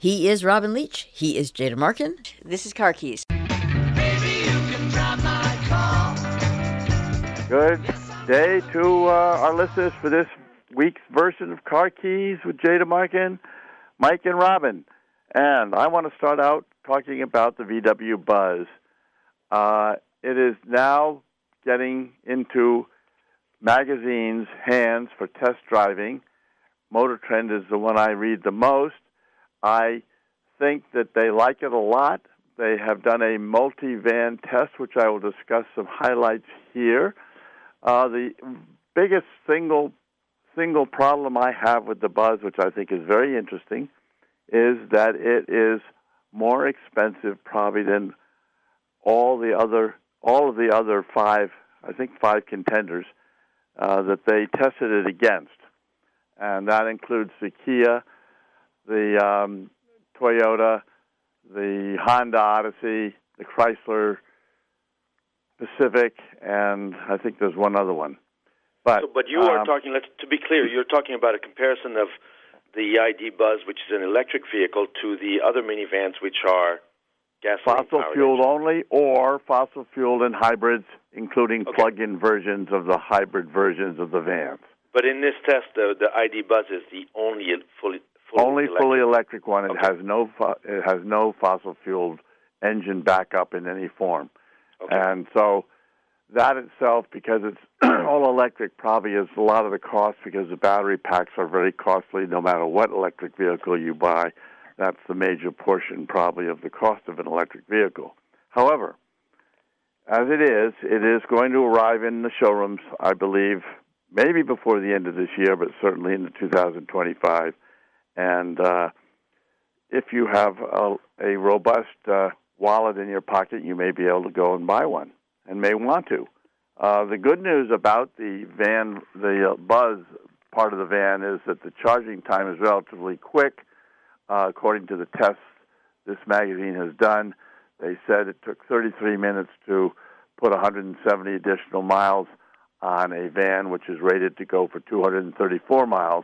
He is Robin Leach. He is Jada Markin. This is Car Keys. Good day to our listeners for this week's version of Car Keys with Jada Markin, Mike, and Robin. And I want to start out talking about the VW Buzz. It is now getting into magazines' hands for test driving. Motor Trend is the one I read the most. I think that they like it a lot. They have done a multi-van test, which I will discuss some highlights here. The biggest single problem I have with the Buzz, which I think is very interesting, is that it is more expensive probably than all of the other five contenders that they tested it against. And that includes the Kia, the Toyota, the Honda Odyssey, the Chrysler Pacific, and I think there's one other one. But you are talking, to be clear, you're talking about a comparison of the ID Buzz, which is an electric vehicle, to the other minivans, which are gasoline-powered. Fossil-fueled only, or fossil-fueled and hybrids, including plug-in versions of the hybrid versions of the vans. But in this test, the ID Buzz is the only fully electric one. It has no fossil-fueled engine backup in any form. Okay. And so that itself, because it's all electric, probably is a lot of the cost because the battery packs are very costly no matter what electric vehicle you buy. That's the major portion probably of the cost of an electric vehicle. However, as it is going to arrive in the showrooms, I believe, maybe before the end of this year, but certainly in 2025. And if you have a robust wallet in your pocket, you may be able to go and buy one and may want to. The good news about the van, the Buzz part of the van, is that the charging time is relatively quick. According to the tests this magazine has done, they said it took 33 minutes to put 170 additional miles on a van, which is rated to go for 234 miles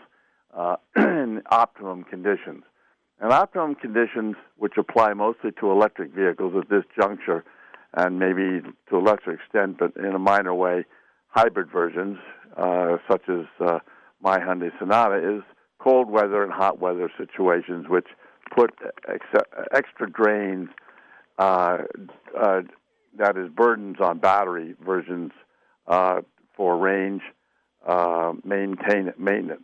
in optimum conditions. And optimum conditions, which apply mostly to electric vehicles at this juncture, and maybe to a lesser extent, but in a minor way, hybrid versions, such as my Hyundai Sonata, is cold weather and hot weather situations, which put extra drains, that is burdens on battery versions for range maintenance.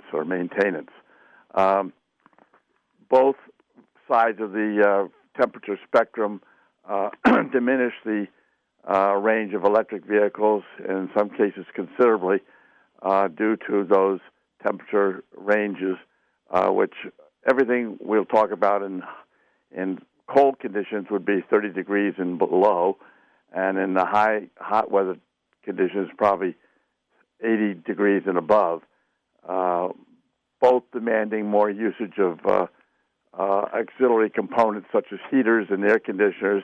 Both sides of the temperature spectrum diminish the range of electric vehicles, in some cases considerably, due to those temperature ranges, which everything we'll talk about in cold conditions would be 30 degrees and below, and in the hot weather conditions, probably 80 degrees and above, both demanding more usage of auxiliary components such as heaters and air conditioners,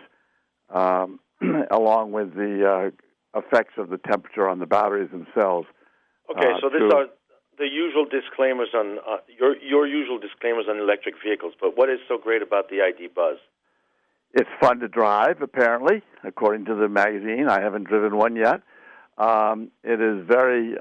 along with the effects of the temperature on the batteries themselves. Okay, so these are the usual disclaimers on your usual disclaimers on electric vehicles. But what is so great about the ID Buzz? It's fun to drive, apparently, according to the magazine. I haven't driven one yet. It is very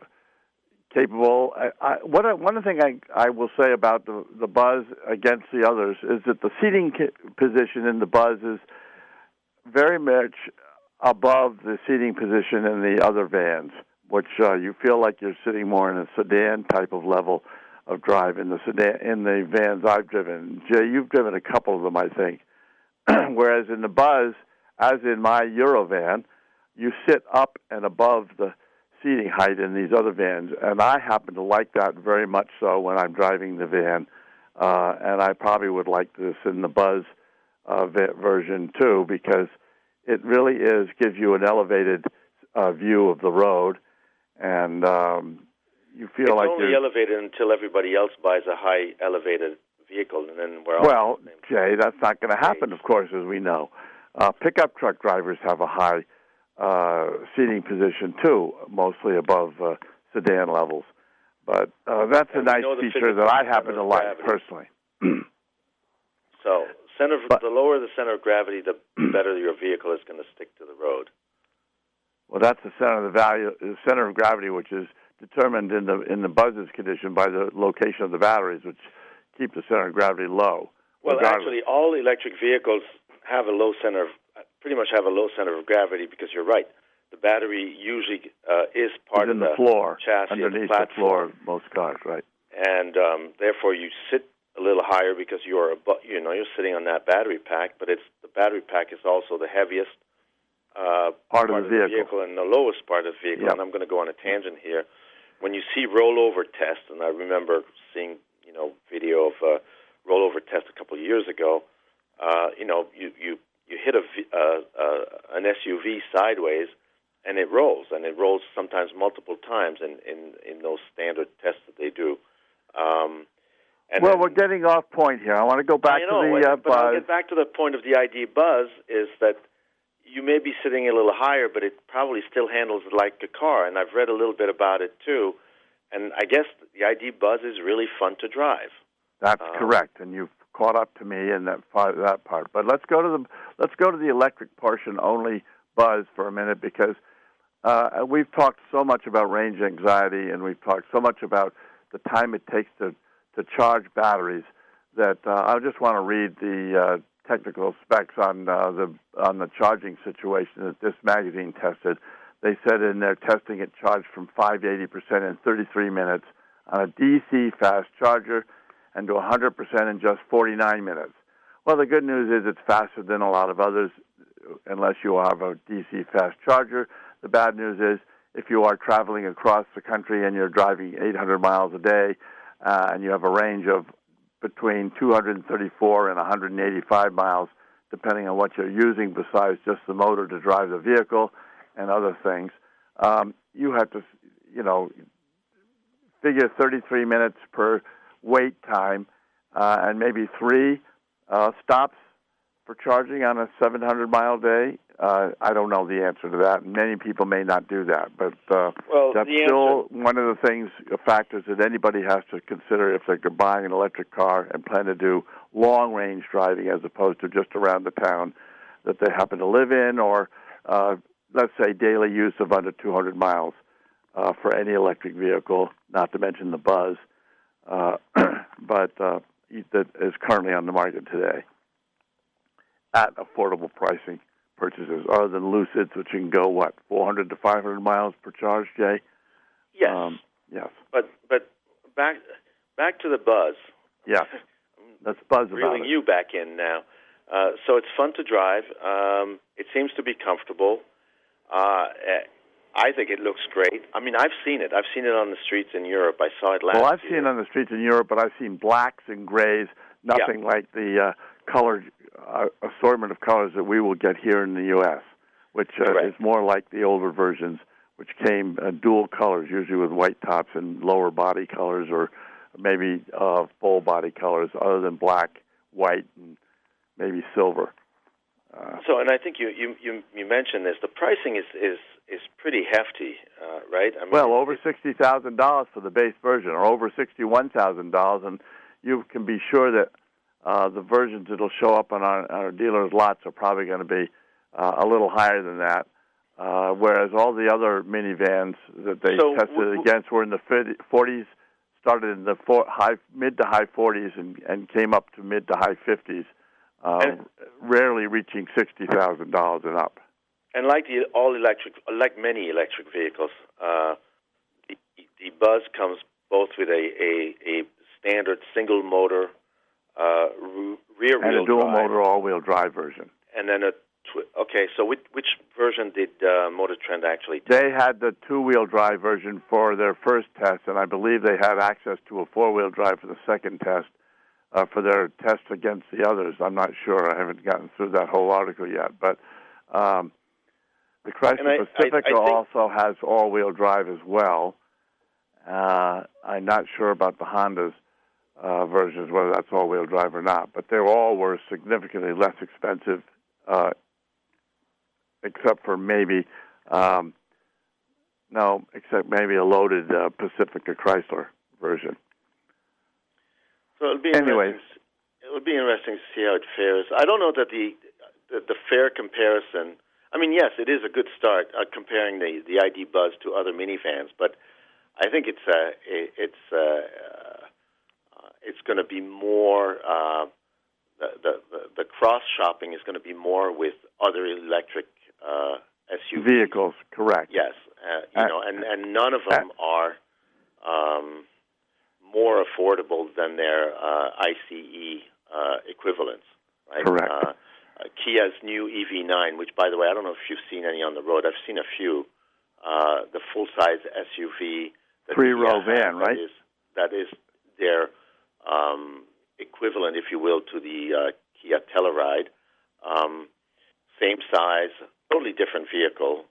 capable. One thing I will say about the Buzz against the others is that the seating position in the Buzz is very much above the seating position in the other vans, which you feel like you're sitting more in a sedan type of level of drive in the vans I've driven. Jay, you've driven a couple of them, I think. Whereas in the Buzz, as in my Eurovan, you sit up and above the seating height in these other vans, and I happen to like that very much so when I'm driving the van, and I probably would like this in the Buzz version too, because it really gives you an elevated view of the road, and you feel like it's only elevated until everybody else buys a high elevated vehicle, and then we're all well, Jay, that's not going to happen, of course, as we know. Pickup truck drivers have a high seating position too, mostly above sedan levels. But that's a nice feature that I happen to like personally. the lower the center of gravity, the better your vehicle is going to stick to the road. Well, that's the center of gravity, which is determined in the Buzz's condition by the location of the batteries, which keep the center of gravity low. Well, actually, all electric vehicles have pretty much have a low center of gravity, because you're right. The battery usually is part of the floor, chassis, underneath of the platform. The floor of most cars, right? And therefore, you sit a little higher because you're sitting on that battery pack. But the battery pack is also the heaviest part of the vehicle and the lowest part of the vehicle. Yep. And I'm going to go on a tangent here. When you see rollover tests, and I remember seeing video of rollover test a couple of years ago, you hit an SUV sideways, and it rolls sometimes multiple times in those standard tests that they do. We're getting off point here. I want to go back to the Buzz. I'll get back to the point of the ID Buzz, is that you may be sitting a little higher, but it probably still handles like a car, and I've read a little bit about it too. And I guess the ID Buzz is really fun to drive. That's correct, and you've caught up to me in that part. But let's go to the electric portion only, Buzz, for a minute, because we've talked so much about range anxiety, and we've talked so much about the time it takes to charge batteries that I just want to read the technical specs on the charging situation that this magazine tested. They said in their testing it charged from 5 to 80% in 33 minutes on a DC fast charger, and to 100% in just 49 minutes. Well, the good news is it's faster than a lot of others, unless you have a DC fast charger. The bad news is if you are traveling across the country and you're driving 800 miles a day, and you have a range of between 234 and 185 miles, depending on what you're using besides just the motor to drive the vehicle and other things, you have to, figure 33 minutes per wait time, and maybe 3 stops for charging on a 700-mile day. I don't know the answer to that. Many people may not do that, but that's still one of the factors that anybody has to consider if they're buying an electric car and plan to do long-range driving as opposed to just around the town that they happen to live in, or let's say daily use of under 200 miles for any electric vehicle, not to mention the Buzz, but that is currently on the market today at affordable pricing purchases, other than Lucids, which can go, 400 to 500 miles per charge, Jay? Yes. Yes. But back to the Buzz. Yes. Let's buzz about it. Reeling you back in now. So it's fun to drive. It seems to be comfortable. I think it looks great. I mean, I've seen it. I've seen it on the streets in Europe. I saw it last year. Well, I've seen it on the streets in Europe, but I've seen blacks and grays, nothing like the colored assortment of colors that we will get here in the U.S., which is more like the older versions, which came dual colors, usually with white tops and lower body colors, or maybe full body colors, other than black, white, and maybe silver. And I think you mentioned this. The pricing is pretty hefty, right? I mean, over $60,000 for the base version, or over $61,000, and you can be sure that the versions that will show up on our dealers' lots are probably going to be a little higher than that, whereas all the other minivans that they tested against were in the 40s, started in the mid to high 40s, and came up to mid to high 50s, rarely reaching $60,000 and up. And like like many electric vehicles, the Buzz comes both with a standard single motor rear-wheel drive. And a dual motor all-wheel drive version. And then so which version did Motor Trend actually take? They had the two-wheel drive version for their first test, and I believe they had access to a four-wheel drive for the second test, for their test against the others. I'm not sure. I haven't gotten through that whole article yet. But the Chrysler Pacifica also has all-wheel drive as well. I'm not sure about the Honda's versions, whether that's all-wheel drive or not. But they all were significantly less expensive, except for maybe maybe a loaded Pacifica Chrysler version. So it'll be would be interesting to see how it fares. I don't know that the fair comparison. I mean, yes, it is a good start comparing the ID Buzz to other minivans, but I think it's going to be more. The cross shopping is going to be more with other electric SUVs. Vehicles, correct? Yes, and none of them are more affordable than their ICE equivalents, right? Correct. Kia's new EV9, which, by the way, I don't know if you've seen any on the road. I've seen a few. The full-size SUV. Three-row van, right? That is their equivalent, if you will, to the Kia Telluride. Same size, totally different vehicle.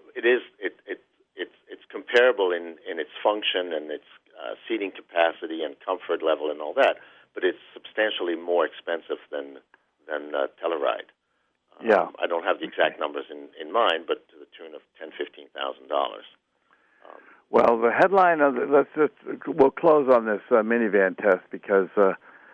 It's comparable in its function and its seating capacity and comfort level and all that, but it's substantially more expensive than Telluride. I don't have the exact numbers in mind, but to the tune of $10,000-$15,000. Well, the headline of we'll close on this minivan test because the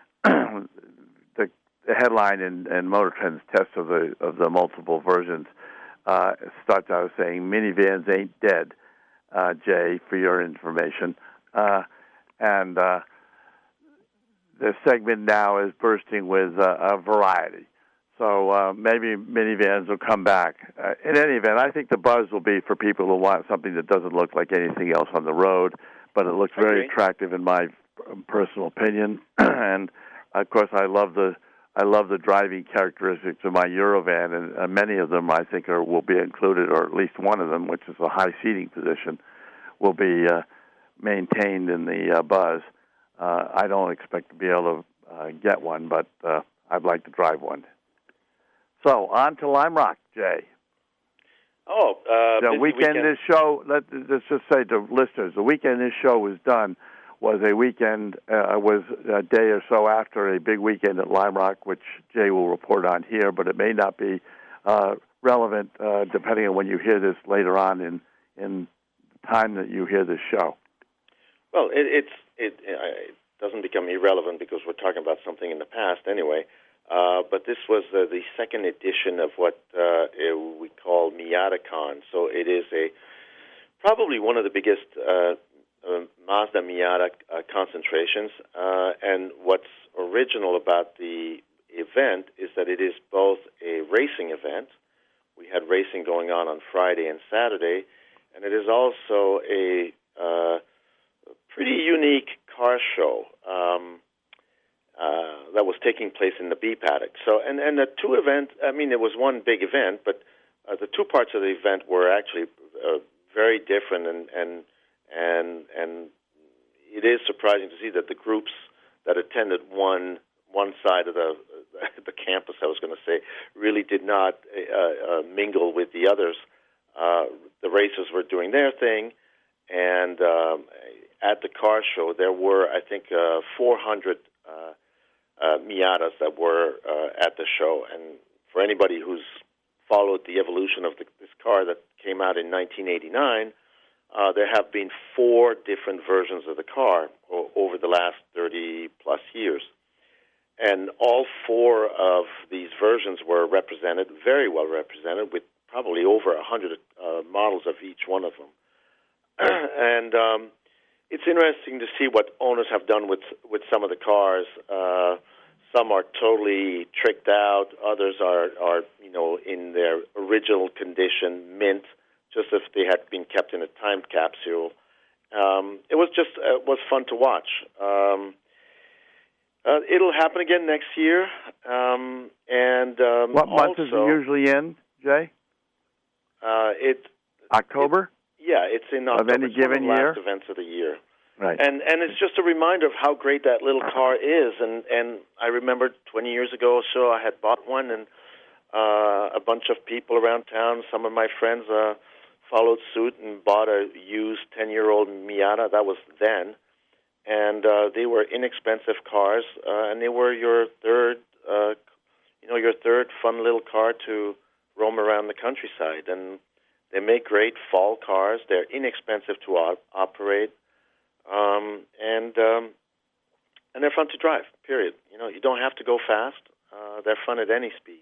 headline in Motor Trend's test of the multiple versions starts out saying minivans ain't dead, Jay, for your information, and the segment now is bursting with a variety. So maybe minivans will come back. In any event, I think the Buzz will be for people who want something that doesn't look like anything else on the road, but it looks very attractive in my personal opinion. And of course, I love the driving characteristics of my Eurovan, and many of them I think will be included, or at least one of them, which is a high seating position, will be maintained in the Buzz. I don't expect to be able to get one, but I'd like to drive one. So, on to Lime Rock, Jay. The weekend this show, let's just say to listeners, the weekend this show was done was a weekend, was a day or so after a big weekend at Lime Rock, which Jay will report on here, but it may not be relevant depending on when you hear this later on in the time that you hear this show. Well, it doesn't become irrelevant because we're talking about something in the past anyway. But this was the second edition of what we call MiataCon. So it is probably one of the biggest Mazda Miata concentrations. And what's original about the event is that it is both a racing event. We had racing going on Friday and Saturday. And it is also a pretty unique car show. That was taking place in the B paddock. So, and the two events, I mean, it was one big event, but the two parts of the event were actually very different, and it is surprising to see that the groups that attended one side of the campus, I was going to say, really did not mingle with the others. The racers were doing their thing, and at the car show, there were, I think, 400 Miatas that were at the show. And for anybody who's followed the evolution of this car that came out in 1989, there have been 4 different versions of the car over the last 30-plus years. And all 4 of these versions were represented, very well represented, with probably over 100 models of each one of them. And it's interesting to see what owners have done with some of the cars. Some are totally tricked out. Others are in their original condition, mint, just as they had been kept in a time capsule. It was fun to watch. It'll happen again next year. What month is it usually in, Jay? October? It's in October. Of any given year? Last events of the year. Right. And it's just a reminder of how great that little car is. And I remember 20 years ago or so, I had bought one, and a bunch of people around town, some of my friends, followed suit and bought a used 10-year-old Miata. That was then. And they were inexpensive cars, and they were your third fun little car to roam around the countryside. And they make great fall cars. They're inexpensive to operate, and they're fun to drive. Period. You don't have to go fast. They're fun at any speed.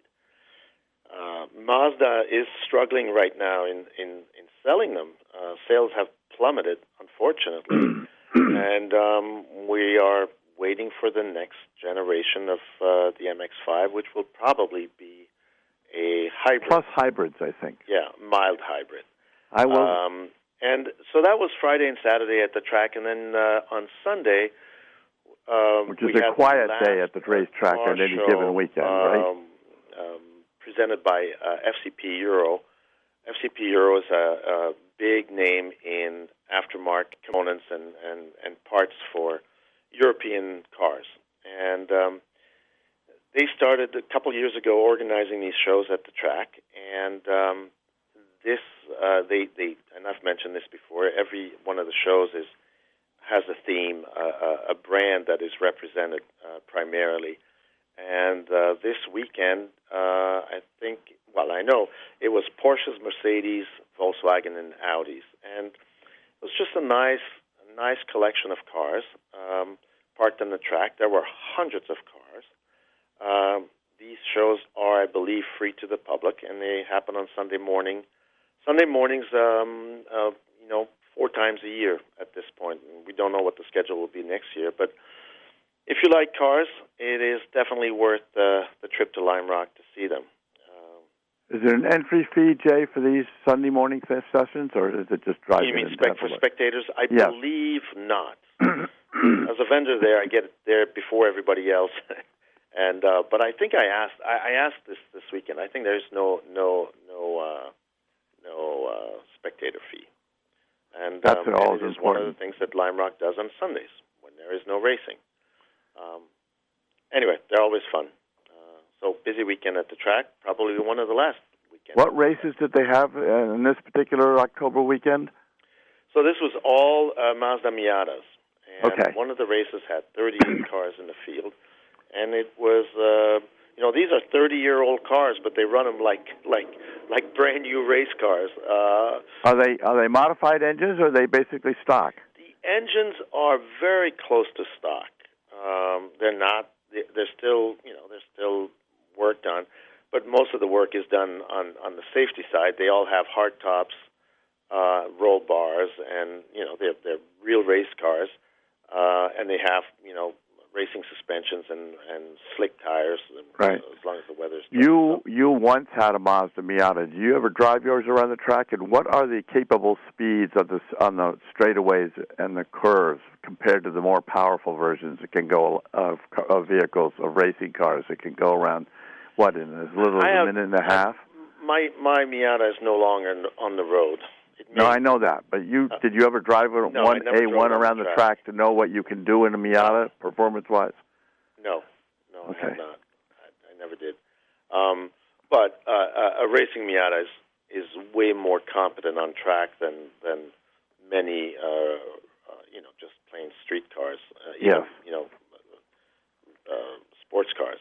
Mazda is struggling right now in selling them. Sales have plummeted, unfortunately, and we are waiting for the next generation of the MX-5, which will probably be a hybrid. Plus hybrids, I think. Yeah, mild hybrid. I will. And so that was Friday and Saturday at the track, and then on Sunday, which is a quiet day at the racetrack on any given weekend, right? Presented by FCP Euro. FCP Euro is a big name in aftermarket components and parts for European cars. And they started a couple years ago organizing these shows at the track. And and I've mentioned this before, every one of the shows has a theme, a brand that is represented primarily. And this weekend, I know it was Porsches, Mercedes, Volkswagen, and Audis, and it was just a nice collection of cars parked on the track. There were hundreds of cars. These shows are, I believe, free to the public, and they happen on Sunday morning. Sunday mornings, 4 times a year at this point. We don't know what the schedule will be next year, but if you like cars, it is definitely worth the trip to Lime Rock to see them. Is there an entry fee, Jay, for these Sunday morning sessions, or is it just driving? You mean for spectators? I yes. believe not. As a vendor there, I get there before everybody else, and but I think I asked this weekend. I think there's no spectator fee, and that's all. It is one of the things that Lime Rock does on Sundays when there is no racing. Anyway, they're always fun. So busy weekend at the track, probably one of the last weekends. What races did they have in this particular October weekend? So this was all Mazda Miatas. And okay. One of the races had 38 cars in the field. And it was, these are 30-year-old cars, but they run them like brand new race cars. Are they modified engines, or are they basically stock? The engines are very close to stock. They're not. They're still worked on, but most of the work is done on the safety side. They all have hard tops, roll bars, and they're real race cars, and they have racing suspensions and slick tires. Right. As long as the weather's. You once had a Mazda Miata. Did you ever drive yours around the track? And what are the capable speeds on the straightaways and the curves compared to the more powerful versions that can go of vehicles, of racing cars that can go around, in as little as a minute and a half? My Miata is no longer on the road. No, I know that. But did you ever drive one around the track to know what you can do in a Miata, performance-wise? No, okay. I have not. I never did. But a racing Miata is way more competent on track than many, just plain street cars. Yes. Sports cars.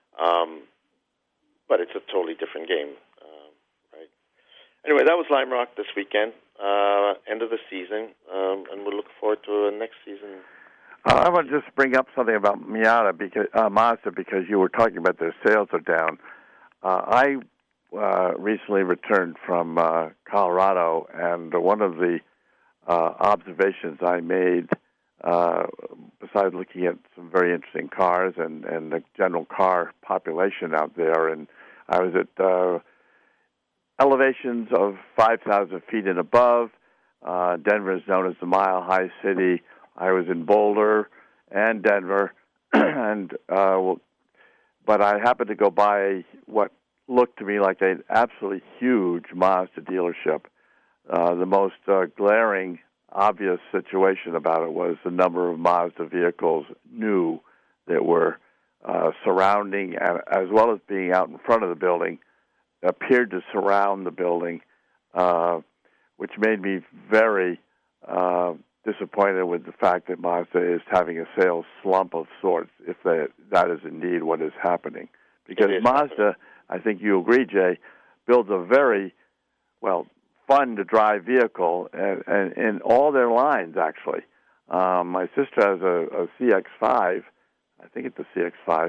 But it's a totally different game. Right. Anyway, that was Lime Rock this weekend, end of the season, and we'll look forward to next season. I want to just bring up something about Mazda because you were talking about their sales are down. I recently returned from Colorado, and one of the observations I made, besides looking at some very interesting cars and the general car population out there, and I was at elevations of 5,000 feet and above. Denver is known as the Mile High City. I was in Boulder and Denver, but I happened to go by what looked to me like an absolutely huge Mazda dealership. The most glaring, obvious situation about it was the number of Mazda vehicles new that were surrounding, as well as being out in front of the building, appeared to surround the building, which made me very disappointed with the fact that Mazda is having a sales slump of sorts, if that is indeed what is happening. Because Mazda, I think you agree, Jay, builds a very, fun-to-drive vehicle and in all their lines, actually. My sister has a CX-5, I think it's the CX-5.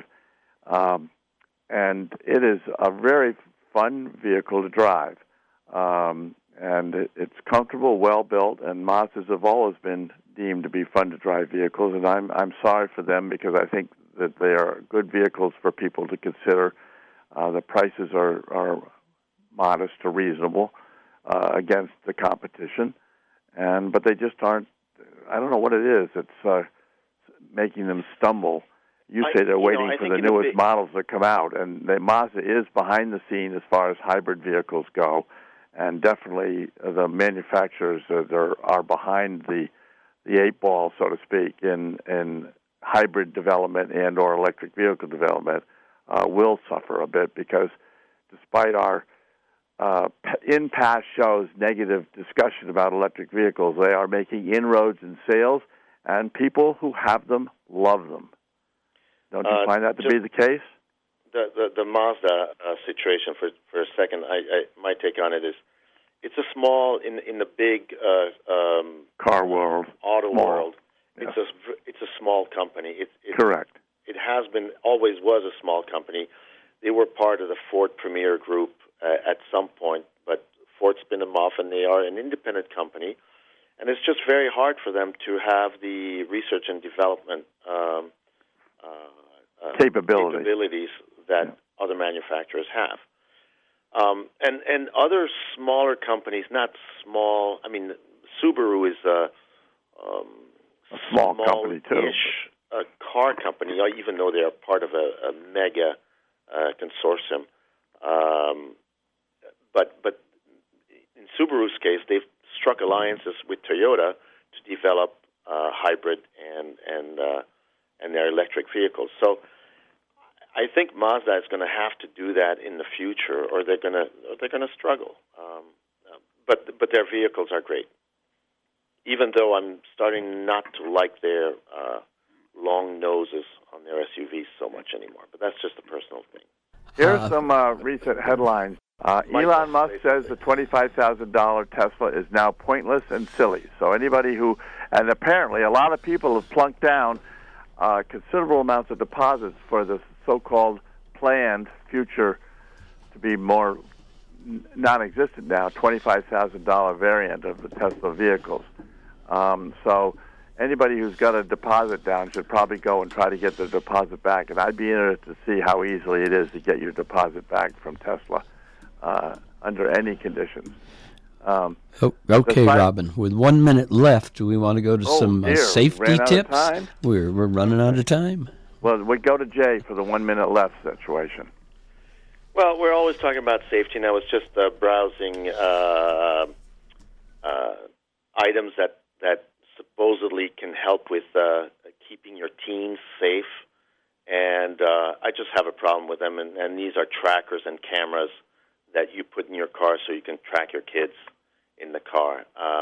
And it is a very fun vehicle to drive. And it's comfortable, well-built, and Mazdas have always been deemed to be fun-to-drive vehicles, and I'm sorry for them because I think that they are good vehicles for people to consider. The prices are modest or reasonable against the competition, but they just aren't. I don't know what it is. It's making them stumble. You say they're waiting for the newest models that come out, and Mazda is behind the scene as far as hybrid vehicles go, and definitely the manufacturers are behind the eight ball, so to speak, in hybrid development and or electric vehicle development will suffer a bit because despite our in past shows negative discussion about electric vehicles, they are making inroads in sales, and people who have them love them. Don't you find that to be the case? The Mazda situation for a second, my take on it is it's a small in the big car world, auto small. World. Yeah. It's a small company. Correct. It has been, always was a small company. They were part of the Ford Premier Group at some point, but Ford spun them off, and they are an independent company. And it's just very hard for them to have the research and development capabilities that other manufacturers have. And other smaller companies, not small. I mean, Subaru is a small company too. A car company, even though they are part of a mega consortium. But in Subaru's case, they've struck alliances with Toyota to develop hybrid and their electric vehicles. So I think Mazda is going to have to do that in the future, or they're going to struggle. But their vehicles are great. Even though I'm starting not to like their long noses on their SUVs so much anymore, but that's just a personal thing. Here's some recent headlines. Elon Musk says the $25,000 Tesla is now pointless and silly. So anybody and apparently a lot of people have plunked down considerable amounts of deposits for the so-called planned future to be more non-existent now, $25,000 variant of the Tesla vehicles. So anybody who's got a deposit down should probably go and try to get their deposit back. And I'd be interested to see how easily it is to get your deposit back from Tesla under any conditions. Okay, Robin. With 1 minute left, do we want to go to some safety tips? We're running out of time. Well, we go to Jay for the 1 minute left situation. Well, we're always talking about safety, and I was just browsing items that supposedly can help with keeping your teens safe, and I just have a problem with them, and these are trackers and cameras that you put in your car so you can track your kids in the car.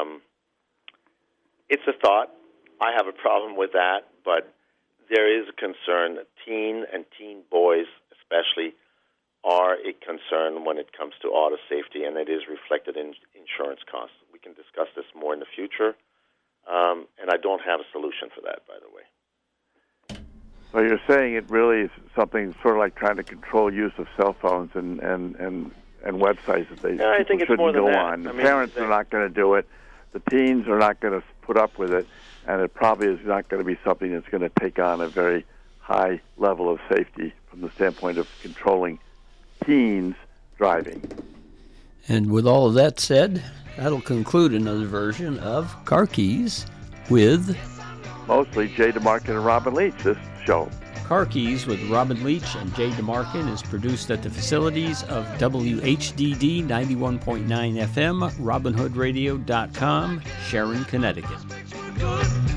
It's a thought. I have a problem with that, but there is a concern. Teen boys especially are a concern when it comes to auto safety, and it is reflected in insurance costs. We can discuss this more in the future, and I don't have a solution for that, by the way. So you're saying it really is something sort of like trying to control use of cell phones and websites that they I think it's more than go that. on. The parents are not going to do it. The teens are not going to put up with it, and it probably is not going to be something that's going to take on a very high level of safety from the standpoint of controlling teens driving. And with all of that said, that'll conclude another version of Car Keys with mostly Jay DeMarkin and Robin Leach, this show. Car Keys with Robin Leach and Jay DeMarkin is produced at the facilities of WHDD 91.9 FM, RobinHoodRadio.com, Sharon, Connecticut.